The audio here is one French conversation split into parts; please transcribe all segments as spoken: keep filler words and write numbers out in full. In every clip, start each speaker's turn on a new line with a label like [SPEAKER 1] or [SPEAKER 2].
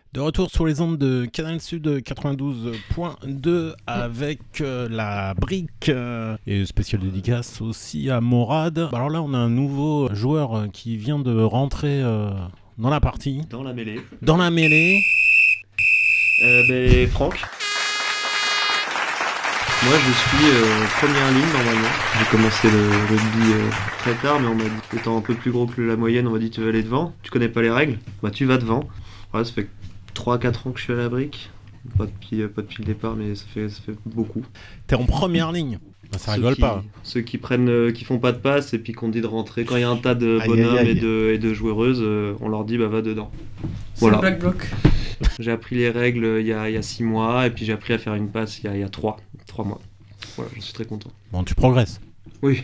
[SPEAKER 1] De retour sur les ondes de Canal Sud quatre-vingt-douze point deux avec euh, la brique euh, et spéciale dédicace aussi à Morad. Alors là, on a un nouveau joueur qui vient de rentrer euh, dans la partie.
[SPEAKER 2] Dans la mêlée.
[SPEAKER 1] Dans la mêlée.
[SPEAKER 2] Euh, ben, Franck. Moi, je suis euh, première ligne normalement. J'ai commencé le rugby euh, très tard, mais on m'a dit, étant un peu plus gros que la moyenne, on m'a dit tu vas aller devant. Tu connais pas les règles, bah tu vas devant. Voilà, ça fait trois quatre ans que je suis à la brique. Pas depuis, pas depuis le départ, mais ça fait, ça fait beaucoup.
[SPEAKER 1] T'es en première ligne. Bah, ça rigole
[SPEAKER 2] qui,
[SPEAKER 1] pas.
[SPEAKER 2] Ceux qui prennent, euh, qui font pas de passe et puis qu'on dit de rentrer. Quand il y a un tas de bonhommes aïe, aïe, aïe. Et, de, et de joueuses, euh, on leur dit bah va dedans.
[SPEAKER 3] C'est
[SPEAKER 2] voilà.
[SPEAKER 3] le black bloc.
[SPEAKER 2] J'ai appris les règles il y a, il y a six mois et puis j'ai appris à faire une passe il y a, il y a trois, trois mois. Voilà, je suis très content.
[SPEAKER 1] Bon, tu progresses.
[SPEAKER 2] Oui.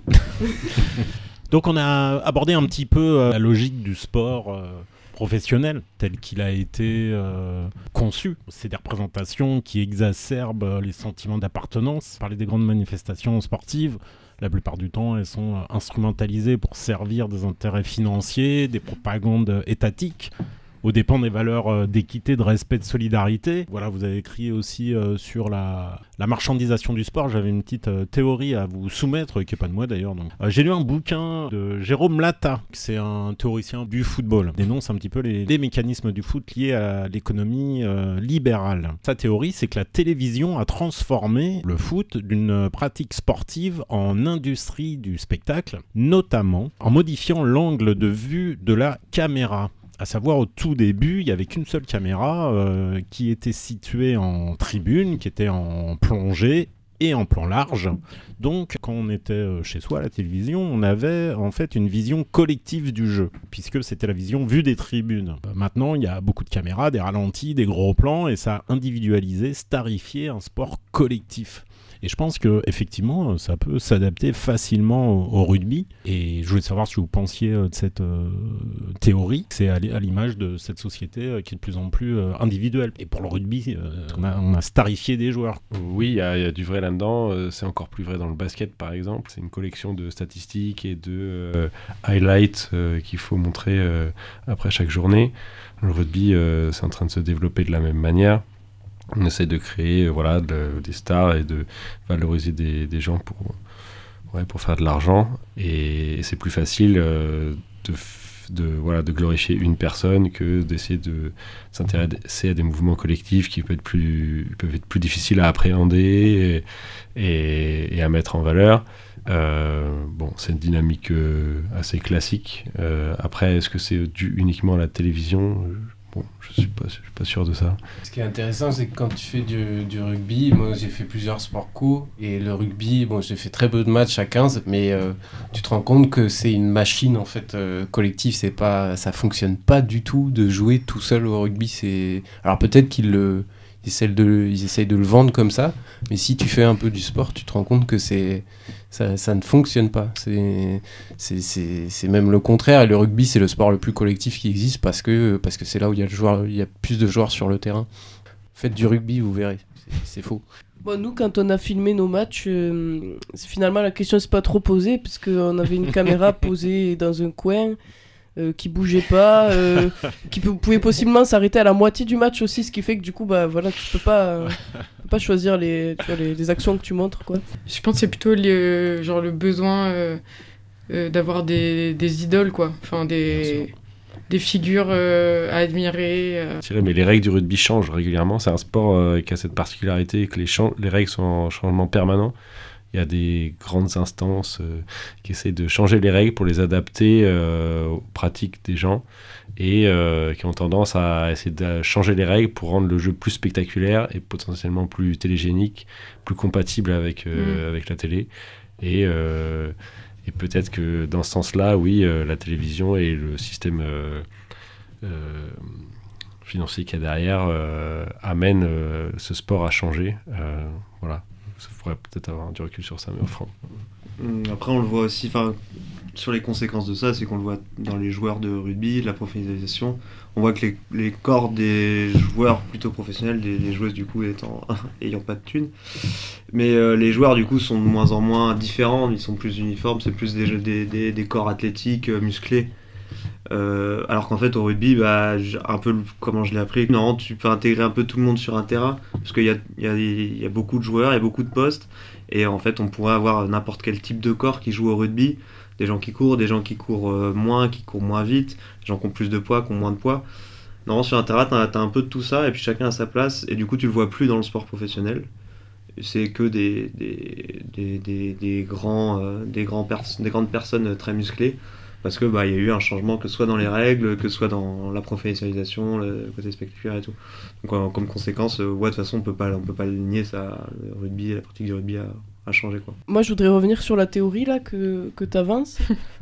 [SPEAKER 1] Donc on a abordé un petit peu euh, la logique du sport euh, professionnel tel qu'il a été euh, conçu. C'est des représentations qui exacerbent les sentiments d'appartenance. Parler des grandes manifestations sportives, la plupart du temps, elles sont euh, instrumentalisées pour servir des intérêts financiers, des propagandes étatiques, aux dépens des valeurs euh, d'équité, de respect, de solidarité. Voilà, vous avez écrit aussi euh, sur la, la marchandisation du sport. J'avais une petite euh, théorie à vous soumettre, qui n'est pas de moi d'ailleurs. Donc. Euh, j'ai lu un bouquin de Jérôme Lata, c'est un théoricien du football. Il dénonce un petit peu les, les mécanismes du foot liés à l'économie euh, libérale. Sa théorie, c'est que la télévision a transformé le foot d'une pratique sportive en industrie du spectacle, notamment en modifiant l'angle de vue de la caméra. À savoir, au tout début, il n'y avait qu'une seule caméra euh, qui était située en tribune, qui était en plongée et en plan large. Donc, quand on était chez soi à la télévision, on avait en fait une vision collective du jeu, puisque c'était la vision vue des tribunes. Euh, maintenant, il y a beaucoup de caméras, des ralentis, des gros plans, et ça a individualisé, starifié un sport collectif. Et je pense qu'effectivement, ça peut s'adapter facilement au, au rugby. Et je voulais savoir si vous pensiez de cette euh, théorie. C'est à l'image de cette société euh, qui est de plus en plus euh, individuelle. Et pour le rugby, euh, on, a, on a starifié des joueurs.
[SPEAKER 4] Oui, il y, y a du vrai là-dedans. Euh, c'est encore plus vrai dans le basket, par exemple. C'est une collection de statistiques et de euh, highlights euh, qu'il faut montrer euh, après chaque journée. Le rugby, euh, c'est en train de se développer de la même manière. On essaie de créer voilà, de, des stars et de valoriser des, des gens pour, ouais, pour faire de l'argent. Et, et c'est plus facile euh, de, de, voilà, de glorifier une personne que d'essayer de s'intéresser à des mouvements collectifs qui peuvent être plus, peuvent être plus difficiles à appréhender et, et, et à mettre en valeur. Euh, bon, c'est une dynamique euh, assez classique. Euh, après, est-ce que c'est dû uniquement à la télévision ? Bon, je suis pas, je suis pas sûr de ça.
[SPEAKER 3] Ce qui est intéressant, c'est que quand tu fais du, du rugby, moi j'ai fait plusieurs sports co, et le rugby, bon, j'ai fait très peu de matchs à quinze, mais euh, tu te rends compte que c'est une machine en fait euh, collective, c'est pas, ça fonctionne pas du tout de jouer tout seul au rugby. C'est... Alors peut-être qu'ils le, ils essaient de, ils essayent de le vendre comme ça, mais si tu fais un peu du sport, tu te rends compte que c'est, ça, ça ne fonctionne pas. C'est, c'est, c'est, c'est même le contraire. Et le rugby, c'est le sport le plus collectif qui existe parce que, parce que c'est là où il y a le joueur, il y a plus de joueurs sur le terrain. Faites du rugby, vous verrez. C'est, c'est faux.
[SPEAKER 5] Bon, nous, quand on a filmé nos matchs, euh, finalement, la question ne s'est pas trop posée parce qu'on avait une caméra posée dans un coin. Euh, qui bougeait pas, euh, qui p- pouvait possiblement s'arrêter à la moitié du match aussi, ce qui fait que du coup, bah voilà, tu peux pas, euh, peux pas choisir les, tu vois, les, les actions que tu montres, quoi.
[SPEAKER 6] Je pense que c'est plutôt le, genre le besoin euh, euh, d'avoir des, des idoles, quoi, enfin des, des figures euh, à admirer. Euh.
[SPEAKER 4] C'est vrai, mais les règles du rugby changent régulièrement. C'est un sport euh, qui a cette particularité que les, cha- les règles sont en changement permanent. Il y a des grandes instances euh, qui essaient de changer les règles pour les adapter euh, aux pratiques des gens et euh, qui ont tendance à essayer de changer les règles pour rendre le jeu plus spectaculaire et potentiellement plus télégénique, plus compatible avec, euh, mmh. avec la télé. Et, euh, et peut-être que dans ce sens-là, oui, euh, la télévision et le système euh, euh, financier qu'il y a derrière euh, amènent euh, ce sport à changer. Euh, voilà. Ça pourrait peut-être avoir du recul sur ça, mais enfin...
[SPEAKER 2] Après, on le voit aussi, enfin, sur les conséquences de ça, c'est qu'on le voit dans les joueurs de rugby, la professionnalisation. On voit que les, les corps des joueurs plutôt professionnels, des, les joueuses du coup étant ayant pas de thunes, mais euh, les joueurs du coup sont de moins en moins différents, ils sont plus uniformes, c'est plus des, des, des, des corps athlétiques, euh, musclés. Euh, alors qu'en fait au rugby, bah, un peu comment je l'ai appris, non, tu peux intégrer un peu tout le monde sur un terrain, parce qu'il y a, il y a, il y a beaucoup de joueurs, il y a beaucoup de postes, et en fait on pourrait avoir n'importe quel type de corps qui joue au rugby, des gens qui courent, des gens qui courent moins, qui courent moins vite, des gens qui ont plus de poids, qui ont moins de poids. Non, sur un terrain, t'as, t'as un peu de tout ça, et puis chacun a sa place, et du coup tu le vois plus dans le sport professionnel. C'est que des, des, des, des, des, grands, euh, des, grands pers- des grandes personnes très musclées, parce que bah, y a eu un changement, que ce soit dans les règles, que ce soit dans la professionnalisation, le côté spectaculaire et tout. Donc euh, comme conséquence, euh, ouais, de toute façon, on peut pas, on peut pas le nier, ça, le rugby, la pratique du rugby a, a changé, quoi.
[SPEAKER 5] Moi, je voudrais revenir sur la théorie là, que, que tu avances.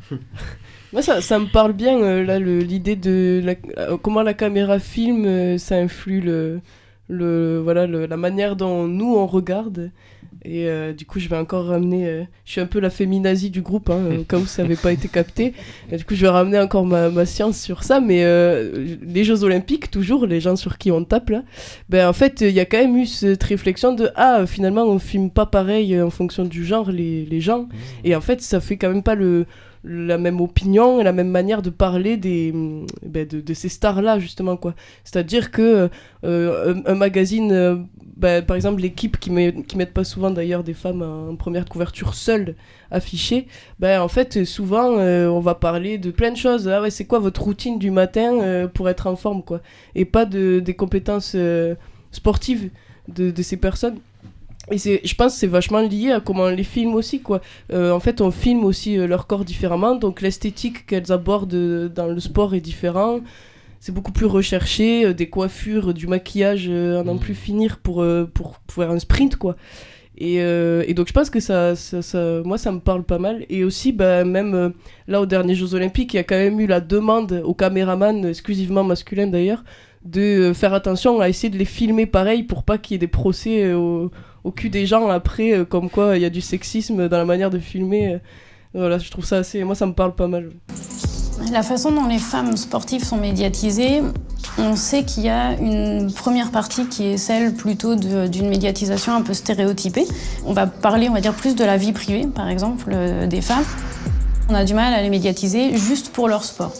[SPEAKER 5] Moi, ça, ça me parle bien, euh, là, le, l'idée de la, euh, comment la caméra filme, euh, ça influe le, le, voilà, le, la manière dont nous, on regarde. Et euh, du coup, je vais encore ramener... Euh, je suis un peu la féminazie du groupe, hein, au cas où ça n'avait pas été capté. Et du coup, je vais ramener encore ma, ma science sur ça. Mais euh, les Jeux Olympiques, toujours, les gens sur qui on tape, là, ben, en fait, il y a quand même eu cette réflexion de « Ah, finalement, on filme pas pareil en fonction du genre, les, les gens. » Et en fait, ça fait quand même pas le... la même opinion et la même manière de parler des, ben de, de ces stars-là, justement, quoi. C'est-à-dire que euh, un, un magazine, euh, ben, par exemple, l'équipe qui met, qui mettent pas souvent, d'ailleurs, des femmes en première couverture seules affichées, ben, en fait, souvent, euh, on va parler de plein de choses. Ah ouais, c'est quoi votre routine du matin euh, pour être en forme, quoi. Et pas de, des compétences euh, sportives de, de ces personnes. Et c'est, je pense que c'est vachement lié à comment on les filme aussi, quoi. Euh, en fait, on filme aussi euh, leur corps différemment, donc l'esthétique qu'elles abordent euh, dans le sport est différent. C'est beaucoup plus recherché, euh, des coiffures, du maquillage, euh, à n'en plus finir pour, euh, pour, pour faire un sprint, quoi. Et, euh, et donc je pense que ça, ça, ça, moi, ça me parle pas mal. Et aussi, bah, même euh, là, aux derniers Jeux Olympiques, il y a quand même eu la demande aux caméramans, exclusivement masculins d'ailleurs, de euh, faire attention à essayer de les filmer pareil pour pas qu'il y ait des procès euh, au, au cul des gens après, euh, comme quoi il y a du sexisme dans la manière de filmer. Euh, voilà, je trouve ça assez... Moi, ça me parle pas mal.
[SPEAKER 7] La façon dont les femmes sportives sont médiatisées, on sait qu'il y a une première partie qui est celle plutôt de, d'une médiatisation un peu stéréotypée. On va parler, on va dire, plus de la vie privée, par exemple, euh, des femmes. On a du mal à les médiatiser juste pour leur sport.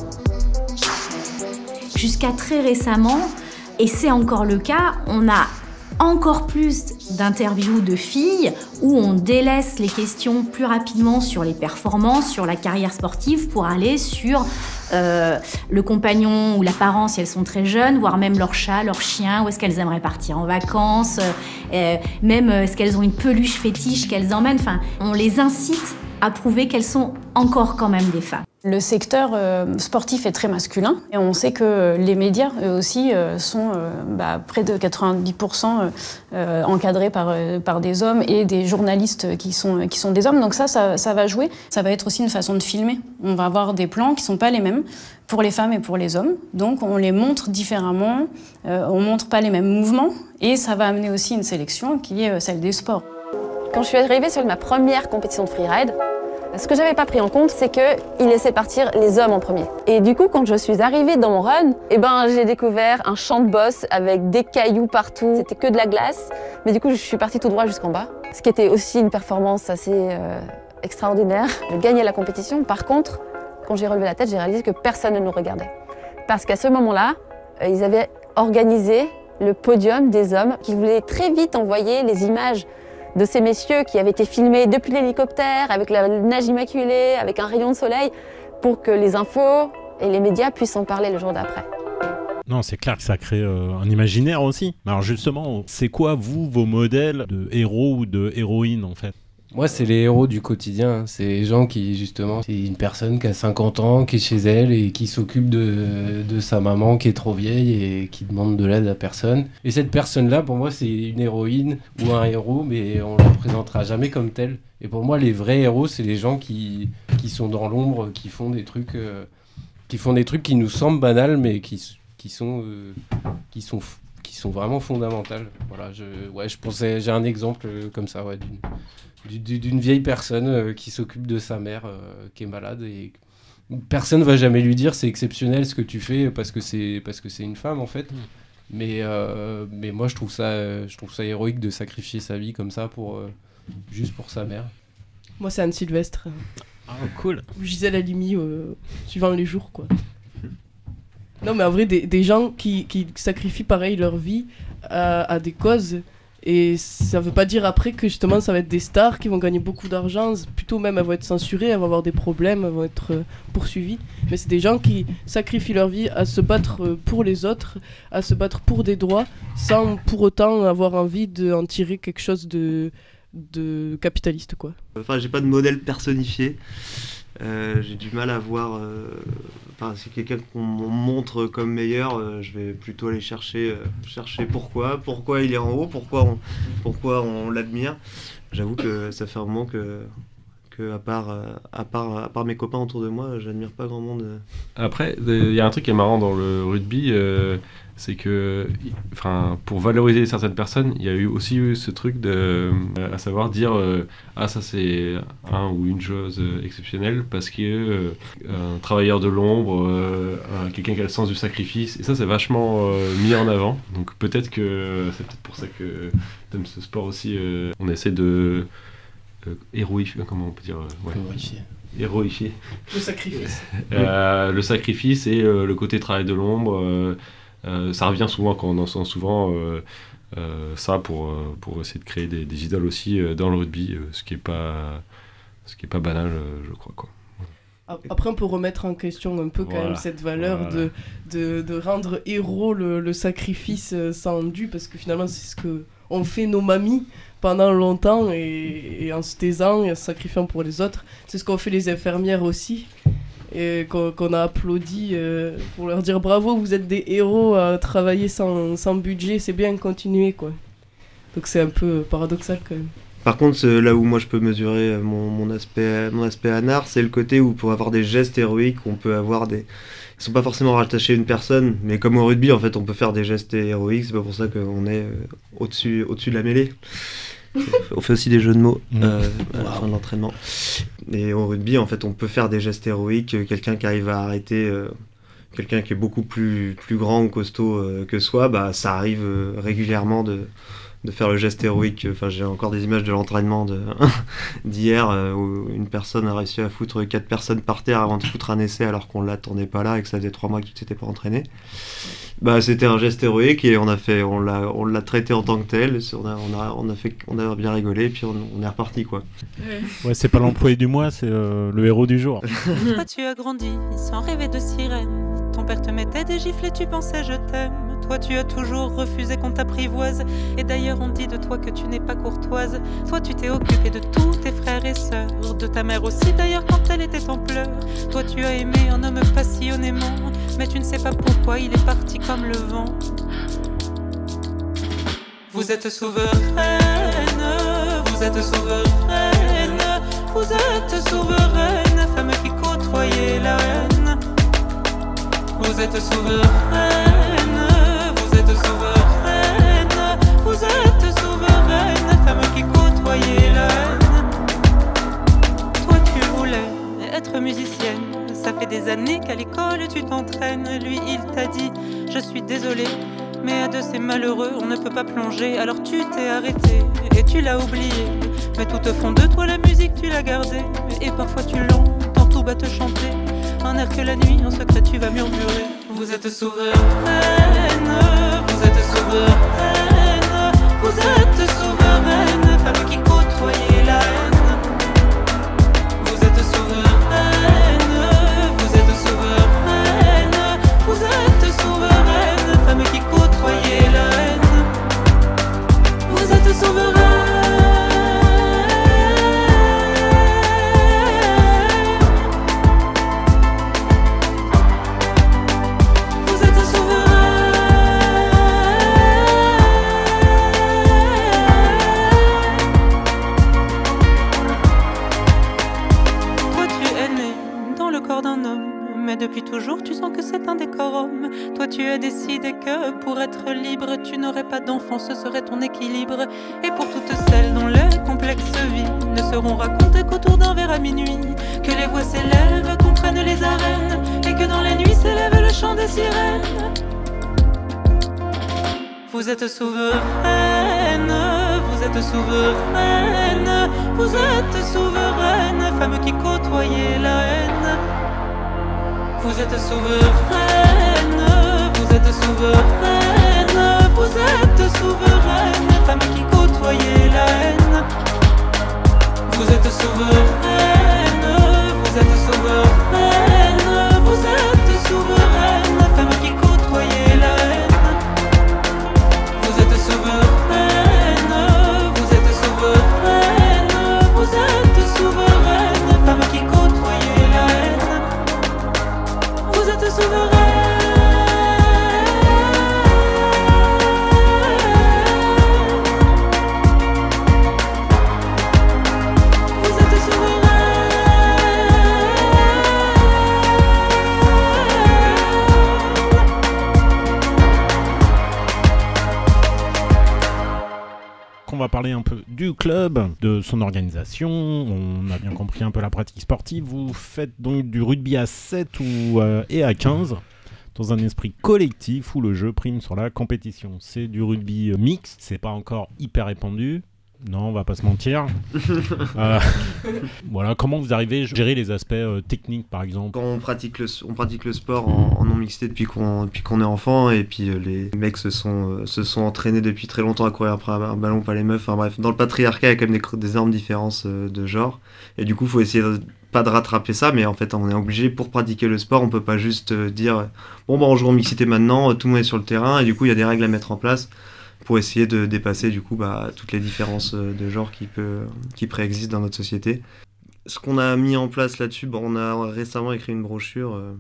[SPEAKER 8] Jusqu'à très récemment, et c'est encore le cas, on a encore plus d'interviews de filles où on délaisse les questions plus rapidement sur les performances, sur la carrière sportive pour aller sur euh, le compagnon ou la parent si elles sont très jeunes, voire même leur chat, leur chien, où est-ce qu'elles aimeraient partir en vacances, euh, même est-ce qu'elles ont une peluche fétiche qu'elles emmènent. Enfin, on les incite à prouver qu'elles sont encore quand même des femmes.
[SPEAKER 7] Le secteur euh, sportif est très masculin et on sait que les médias, eux aussi, euh, sont euh, bah, près de quatre-vingt-dix pour cent euh, encadrés par, euh, par des hommes et des journalistes qui sont, qui sont des hommes. Donc ça, ça, ça va jouer. Ça va être aussi une façon de filmer. On va avoir des plans qui ne sont pas les mêmes pour les femmes et pour les hommes. Donc on les montre différemment, euh, on ne montre pas les mêmes mouvements et ça va amener aussi une sélection qui est celle des sports.
[SPEAKER 9] Quand je suis arrivée sur ma première compétition de freeride, ce que j'avais pas pris en compte, c'est qu'ils laissaient partir les hommes en premier. Et du coup, quand je suis arrivée dans mon run, eh ben, j'ai découvert un champ de boss avec des cailloux partout. C'était que de la glace. Mais du coup, je suis partie tout droit jusqu'en bas. Ce qui était aussi une performance assez euh, extraordinaire. Je gagnais la compétition. Par contre, quand j'ai relevé la tête, j'ai réalisé que personne ne nous regardait. Parce qu'à ce moment-là, euh, ils avaient organisé le podium des hommes qui voulaient très vite envoyer les images de ces messieurs qui avaient été filmés depuis l'hélicoptère, avec la nage immaculée, avec un rayon de soleil, pour que les infos et les médias puissent en parler le jour d'après.
[SPEAKER 1] Non, c'est clair que ça crée euh, un imaginaire aussi. Alors justement, c'est quoi, vous, vos modèles de héros ou de héroïnes, en fait ?
[SPEAKER 3] Moi, c'est les héros du quotidien. C'est les gens qui, justement, c'est une personne qui a cinquante ans, qui est chez elle et qui s'occupe de, de sa maman qui est trop vieille et qui demande de l'aide à personne. Et cette personne-là, pour moi, c'est une héroïne ou un héros, mais on ne le présentera jamais comme tel. Et pour moi, les vrais héros, c'est les gens qui, qui sont dans l'ombre, qui font des trucs, euh, qui font des trucs qui nous semblent banals, mais qui, qui sont, euh, qui sont, qui sont vraiment fondamentales. Voilà, je, ouais, je pensais, j'ai un exemple comme ça, ouais, d'une. d'une vieille personne euh, qui s'occupe de sa mère euh, qui est malade et personne va jamais lui dire c'est exceptionnel ce que tu fais parce que c'est parce que c'est une femme en fait. Mmh. mais euh, mais moi je trouve ça euh, je trouve ça héroïque de sacrifier sa vie comme ça pour euh, juste pour sa mère.
[SPEAKER 5] Moi c'est Anne Sylvestre.
[SPEAKER 1] Ah, cool.
[SPEAKER 5] Ou Gisèle Halimi, euh, suivant les jours, quoi. Non, mais en vrai, des, des gens qui, qui sacrifient pareil leur vie à, à des causes. Et ça veut pas dire après que justement ça va être des stars qui vont gagner beaucoup d'argent, plutôt même elles vont être censurées, elles vont avoir des problèmes, elles vont être euh, poursuivies. Mais c'est des gens qui sacrifient leur vie à se battre euh, pour les autres, à se battre pour des droits, sans pour autant avoir envie d'en tirer quelque chose de, de capitaliste, quoi.
[SPEAKER 2] Enfin, j'ai pas de modèle personnifié. Euh, j'ai du mal à voir. Euh... Enfin, si quelqu'un qu'on montre comme meilleur, euh, je vais plutôt aller chercher, euh, chercher pourquoi, pourquoi il est en haut, pourquoi on, pourquoi on l'admire. J'avoue que ça fait un moment que, que à part, euh, à part, à part mes copains autour de moi, j'admire pas grand monde.
[SPEAKER 4] Après, il y a un truc qui est marrant dans le rugby, euh, c'est que, enfin, pour valoriser certaines personnes, il y a eu aussi eu ce truc de, euh, à savoir dire, euh, ah ça c'est un ou une chose euh, exceptionnelle parce que euh, un travailleur de l'ombre, euh, un, quelqu'un qui a le sens du sacrifice, et ça c'est vachement euh, mis en avant. Donc peut-être que c'est peut-être pour ça que t'aimes ce sport aussi. Euh, on essaie de euh, héroïfier, comment on peut dire, euh, ouais.
[SPEAKER 3] Héroïfier.
[SPEAKER 4] Héroïfier.
[SPEAKER 5] Le sacrifice.
[SPEAKER 4] Euh, le sacrifice et euh, le côté travail de l'ombre. Euh, Euh, ça revient souvent quand on entend souvent euh, euh, ça pour, euh, pour essayer de créer des, des idoles aussi euh, dans le rugby, euh, ce qui n'est pas, ce qui est pas banal, euh, je crois, quoi.
[SPEAKER 5] Après, on peut remettre en question un peu quand
[SPEAKER 4] Voilà.
[SPEAKER 5] même cette valeur
[SPEAKER 4] Voilà.
[SPEAKER 5] de, de, de rendre héros le, le sacrifice euh, sans dû, parce que finalement, c'est ce que ont fait nos mamies pendant longtemps, et, et en se taisant et en se sacrifiant pour les autres. C'est ce qu'ont fait les infirmières aussi, et qu'on, qu'on a applaudi euh, pour leur dire bravo, vous êtes des héros à travailler sans, sans budget, c'est bien, continuez, quoi. Donc c'est un peu paradoxal quand même.
[SPEAKER 2] Par contre, là où moi je peux mesurer mon, mon aspect, mon aspect anard, c'est le côté où pour avoir des gestes héroïques, on peut avoir des... Ils sont pas forcément rattachés à une personne, mais comme au rugby, en fait, on peut faire des gestes héroïques, c'est pas pour ça qu'on est euh, au-dessus, au-dessus de la mêlée. On fait aussi des jeux de mots euh, à la fin de l'entraînement. Et au rugby, en fait, on peut faire des gestes héroïques. Quelqu'un qui arrive à arrêter, euh, quelqu'un qui est beaucoup plus, plus grand ou costaud euh, que soi, bah, ça arrive euh, régulièrement de, de faire le geste héroïque. Enfin, j'ai encore des images de l'entraînement de, d'hier euh, où une personne a réussi à foutre quatre personnes par terre avant de foutre un essai alors qu'on l'attendait pas là et que ça faisait trois mois qu'il s'était pas entraîné. Bah, c'était un geste héroïque et on a fait, on l'a, on l'a traité en tant que tel. On a, on a, on a fait, on a bien rigolé et puis on, on est reparti, quoi.
[SPEAKER 6] Ouais.
[SPEAKER 1] Ouais, c'est pas l'employé du mois, c'est euh, le héros du jour.
[SPEAKER 10] Toi tu as grandi sans rêver de sirène. Ton père te mettait des gifles et tu pensais je t'aime. Toi tu as toujours refusé qu'on t'apprivoise. Et d'ailleurs on dit de toi que tu n'es pas courtoise. Toi tu t'es occupé de tous tes frères et sœurs. De ta mère aussi d'ailleurs quand elle était en pleurs. Toi tu as aimé un homme passionnément. Mais tu ne sais pas pourquoi il est parti comme le vent. Vous êtes souveraine, vous êtes souveraine, vous êtes souveraine, femme qui côtoyait la haine. Vous êtes souveraine, vous êtes souveraine, vous êtes souveraine, femme qui côtoyait la haine. Toi tu voulais être musicienne, ça fait des années qu'à l'école tu t'entraînes. Lui il t'a dit, je suis désolée, mais à de ces malheureux, on ne peut pas plonger. Alors tu t'es arrêté et tu l'as oublié. Mais tout au fond de toi, la musique, tu l'as gardée. Et parfois tu l'entends tout bas te chanter. Un air que la nuit, en secret, tu vas murmurer. Vous êtes souveraine, vous êtes souveraine, vous êtes souveraine, femme qui côtoyait la haine. Vous êtes souveraine, vous êtes souveraine, vous êtes souveraine, femme qui côtoyait la haine. Vous êtes souveraine. Vous êtes souveraine. Toi tu es né dans le corps d'un homme, mais depuis toujours tu sens que c'est un décorum. Toi tu as décidé que pour être libre tu n'aurais pas d'enfant, ce serait ton équilibre. Et pour toutes celles dont les complexes vies ne seront racontées qu'autour d'un verre à minuit, que les voix s'élèvent, qu'on prenne les arènes, et que dans les nuits s'élève le chant des sirènes. Vous êtes souveraine, vous vous êtes souveraine, vous êtes souveraine, femme qui côtoyait la haine. Vous êtes souveraine, vous êtes souveraine, vous êtes souveraine, femme qui côtoyait la haine. Vous êtes souveraine, vous êtes souveraine, vous êtes souveraine, femme qui côtoyait la haine. Vous êtes souveraine, vous êtes souveraine, vous êtes souveraine, femme qui côtoyait la haine. Vous êtes souveraine.
[SPEAKER 1] On va parler un peu du club, de son organisation. On a bien compris un peu la pratique sportive. Vous faites donc du rugby à sept ou, euh, et à quinze dans un esprit collectif où le jeu prime sur la compétition. C'est du rugby mixte, c'est pas encore hyper répandu. Non, on va pas se mentir. euh, voilà, comment vous arrivez à gérer les aspects euh, techniques, par exemple?
[SPEAKER 2] Quand on pratique le, on pratique le sport en, en non-mixité depuis qu'on, depuis qu'on est enfant, et puis euh, les mecs se sont, euh, se sont entraînés depuis très longtemps à courir après un ballon, pas les meufs. Enfin bref, dans le patriarcat, il y a quand même des, des énormes différences euh, de genre. Et du coup, il faut essayer de, pas de rattraper ça, mais en fait, on est obligé, pour pratiquer le sport, on peut pas juste euh, dire bon, bah, on joue en mixité maintenant, tout le monde est sur le terrain, et du coup, il y a des règles à mettre en place pour essayer de dépasser du coup bah, toutes les différences de genre qui, peut, qui préexistent dans notre société. Ce qu'on a mis en place là-dessus, bon, on a récemment écrit une brochure euh,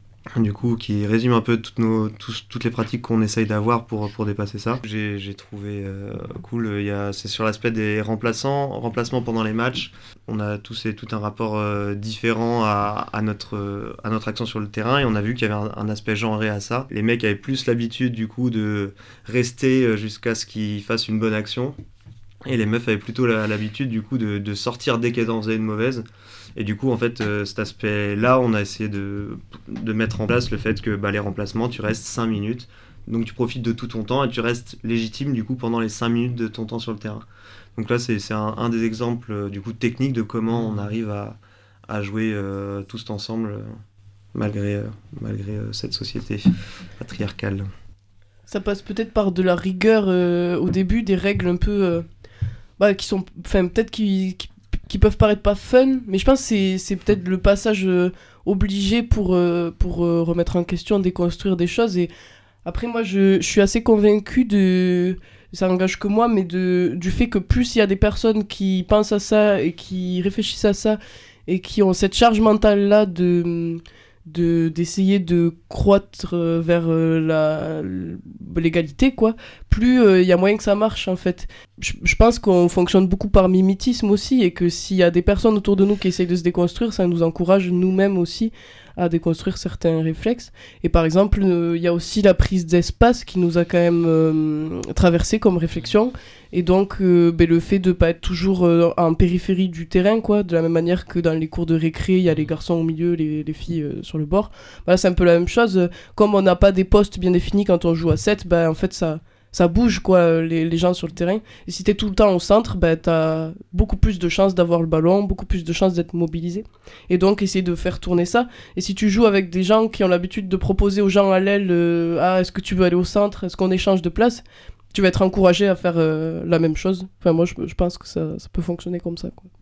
[SPEAKER 2] du coup, qui résume un peu toutes, nos, tous, toutes les pratiques qu'on essaye d'avoir pour, pour dépasser ça. J'ai, j'ai trouvé euh, cool, il y a, c'est sur l'aspect des remplaçants, remplacements pendant les matchs. On a tous et tout un rapport euh, différent à, à, notre, à notre action sur le terrain, et on a vu qu'il y avait un, un aspect genré à ça. Les mecs avaient plus l'habitude du coup de rester jusqu'à ce qu'ils fassent une bonne action, et les meufs avaient plutôt la, l'habitude du coup de, de sortir dès qu'elles en faisaient une mauvaise. Et du coup, en fait, euh, cet aspect-là, on a essayé de, de mettre en place le fait que bah, les remplacements, tu restes cinq minutes, donc tu profites de tout ton temps et tu restes légitime du coup pendant les cinq minutes de ton temps sur le terrain. Donc là, c'est, c'est un, un des exemples euh, du coup techniques de comment on arrive à, à jouer euh, tous ensemble euh, malgré, euh, malgré euh, cette société patriarcale.
[SPEAKER 5] Ça passe peut-être par de la rigueur euh, au début, des règles un peu euh, bah, qui sont, enfin peut-être qui, qui qui peuvent paraître pas fun, mais je pense que c'est, c'est peut-être le passage euh, obligé pour, euh, pour euh, remettre en question, déconstruire des choses. Et après, moi, je, je suis assez convaincu de... Ça n'engage que moi, mais de, du fait que plus il y a des personnes qui pensent à ça et qui réfléchissent à ça et qui ont cette charge mentale-là de... De, d'essayer de croître vers euh, la, l'égalité, quoi, plus il euh, y a moyen que ça marche, en fait. Je, je pense qu'on fonctionne beaucoup par mimétisme aussi, et que s'il y a des personnes autour de nous qui essayent de se déconstruire, ça nous encourage nous-mêmes aussi à déconstruire certains réflexes. Et par exemple, il euh, y a aussi la prise d'espace qui nous a quand même euh, traversé comme réflexion, et donc euh, ben, le fait de ne pas être toujours euh, en périphérie du terrain, quoi, de la même manière que dans les cours de récré, il y a les garçons au milieu, les, les filles euh, sur le bord. Voilà, c'est un peu la même chose. Comme on n'a pas des postes bien définis quand on joue à sept, ben, en fait ça... ça bouge, quoi, les, les gens sur le terrain. Et si t'es tout le temps au centre, bah, t'as beaucoup plus de chances d'avoir le ballon, beaucoup plus de chances d'être mobilisé. Et donc, essayer de faire tourner ça. Et si tu joues avec des gens qui ont l'habitude de proposer aux gens à l'aile euh, « Ah, est-ce que tu veux aller au centre ? Est-ce qu'on échange de place ?» Tu vas être encouragé à faire euh, la même chose. Enfin, moi, je, je pense que ça, ça peut fonctionner comme ça, quoi.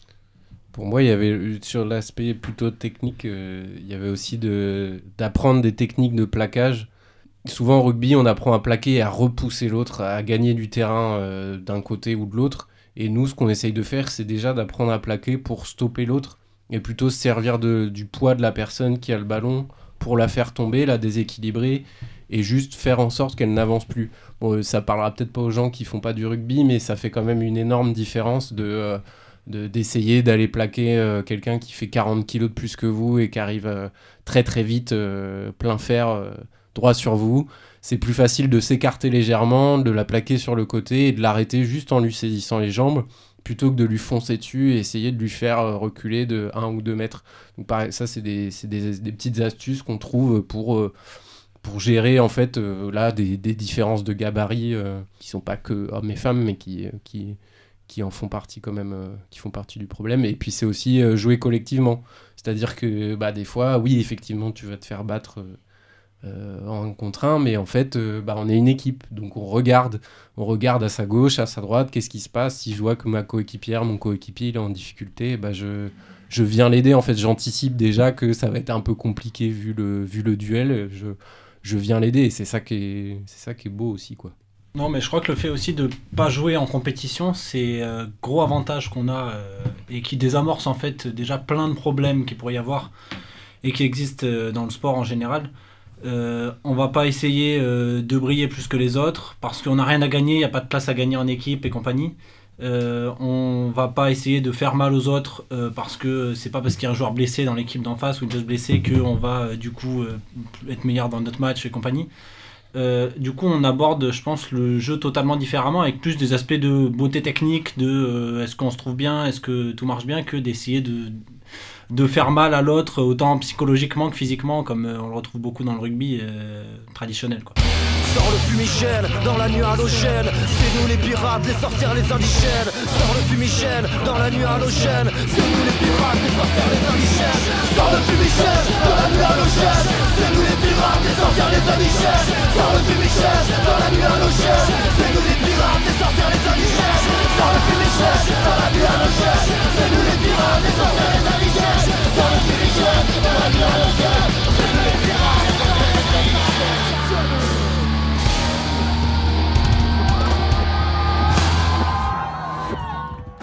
[SPEAKER 3] Pour moi, il y avait, sur l'aspect plutôt technique, euh, il y avait aussi de, d'apprendre des techniques de plaquage. Souvent au rugby, on apprend à plaquer et à repousser l'autre, à gagner du terrain euh, d'un côté ou de l'autre. Et nous, ce qu'on essaye de faire, c'est déjà d'apprendre à plaquer pour stopper l'autre et plutôt se servir de, du poids de la personne qui a le ballon pour la faire tomber, la déséquilibrer et juste faire en sorte qu'elle n'avance plus. Bon, euh, ça parlera peut-être pas aux gens qui font pas du rugby, mais ça fait quand même une énorme différence de, euh, de, d'essayer d'aller plaquer euh, quelqu'un qui fait quarante kilos de plus que vous et qui arrive euh, très très vite, euh, plein fer... Euh, droit sur vous, c'est plus facile de s'écarter légèrement, de la plaquer sur le côté et de l'arrêter juste en lui saisissant les jambes, plutôt que de lui foncer dessus et essayer de lui faire reculer de un ou deux mètres. Donc pareil, ça c'est des, c'est des, des petites astuces qu'on trouve pour, euh, pour gérer en fait euh, là des, des différences de gabarit euh, qui sont pas que hommes et femmes, mais qui qui qui en font partie quand même, euh, qui font partie du problème. Et puis c'est aussi euh, jouer collectivement, c'est-à-dire que bah des fois, oui effectivement, tu vas te faire battre. Euh, Euh, en un contre un, mais en fait euh, bah, on est une équipe, donc on regarde on regarde à sa gauche, à sa droite, qu'est-ce qui se passe. Si je vois que ma coéquipière, mon coéquipier il est en difficulté, bah, je, je viens l'aider, en fait j'anticipe déjà que ça va être un peu compliqué vu le, vu le duel, je, je viens l'aider, et c'est ça qui est, c'est ça qui est beau aussi, quoi.
[SPEAKER 11] Non, mais je crois que le fait aussi de pas jouer en compétition, c'est un euh, gros avantage qu'on a euh, et qui désamorce en fait déjà plein de problèmes qu'il pourrait y avoir et qui existent euh, dans le sport en général. Euh, on va pas essayer euh, de briller plus que les autres parce qu'on n'a rien à gagner, il n'y a pas de place à gagner en équipe et compagnie. Euh, on va pas essayer de faire mal aux autres euh, parce que c'est pas parce qu'il y a un joueur blessé dans l'équipe d'en face ou une joueuse blessée qu'on va euh, du coup euh, être meilleur dans notre match et compagnie. Euh, du coup on aborde, je pense, le jeu totalement différemment avec plus des aspects de beauté technique, de euh, est-ce qu'on se trouve bien, est-ce que tout marche bien, que d'essayer de de faire mal à l'autre, autant psychologiquement que physiquement, comme euh, on le retrouve beaucoup dans le rugby euh, traditionnel, quoi.
[SPEAKER 12] Sors le fumigène dans la nuit halogène, c'est nous les pirates, les sorcières, les indigènes. Sors le fumigène dans la nuit halogène, c'est nous les pirates, les sorcières, les indigènes.